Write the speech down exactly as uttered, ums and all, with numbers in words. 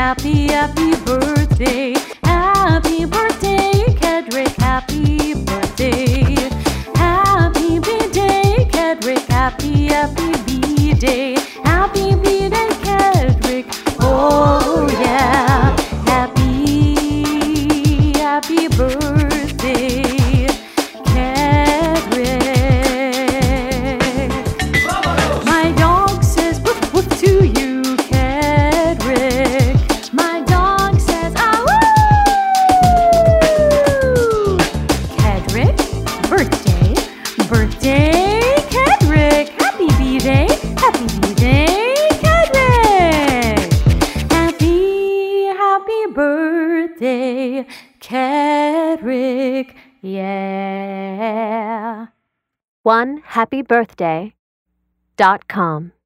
happy, happy birthday. Happy birthday, Kedrick, happy birthday. Happy B-Day, Kedrick, happy, happy B-Day. Happy B-Day, Kedrick, oh yeah. Happy, happy birthday, Kedrick. My dog says woof woof to you, Kedrick. My dog says ah woo. Kedrick, birthday, birthday, Kedrick. Happy B-Day, happy B-Day, Kedrick. Happy, happy birthday, Kedrick, yeah. one happy birthday dot com